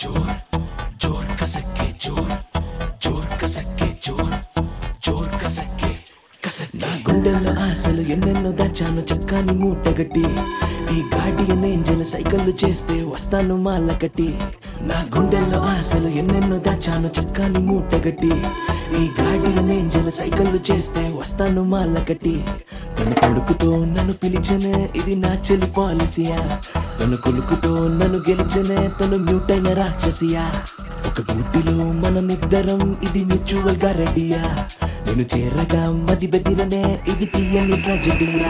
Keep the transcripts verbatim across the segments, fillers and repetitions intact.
जोर जोर कसके जोर जोर कसके जोर जोर कसके నా గుండెల్లో ఆశలు ఎన్నెన్నో దాచాను చక్కాని మూటగట్టి ఈ గార్డియన్ ఏంజల్ సైకిల్ చేస్తే వస్తాను మాలకట్టి నా గుండెల్లో ఆశలు ఎన్నెన్నో దాచాను చక్కాని మూటగట్టి ఈ గార్డియన్ ఏంజల్ సైకిల్ చేస్తే వస్తాను మాలకట్టి తను కొడుకుతో నన్ను పిలిచనే ఇది నా చెల్లి పాలసీయా తను కొలుకుతో నన్ను గెలిచనే తను మ్యూటైన రాక్షసియా ఒక గూటిలో మనమిద్దరం ఇది మ్యూచువల్ గా రెడీయా నేను చేరగా మది బెదిరనే ఇది తీయని ట్రాజెడీయా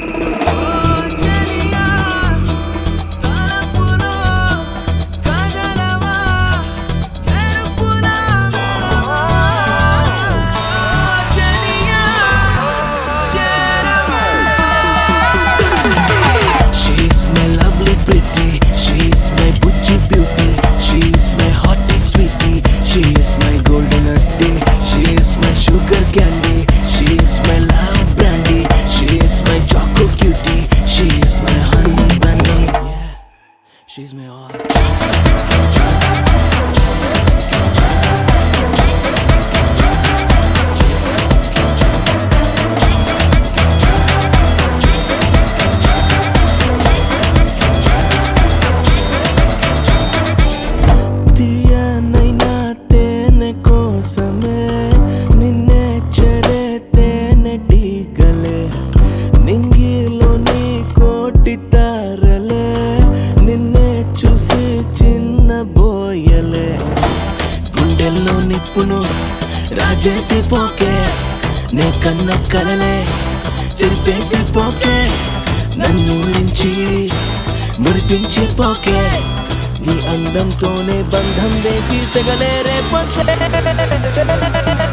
She's my all. నిప్పును రాజేసి పోకే నే కన్న కలలే చెరిపేసి పోకే నన్నూరించి మురిపించి పోకే నీ అందంతోనే బంధం వేసి సగలే రేపొచ్చే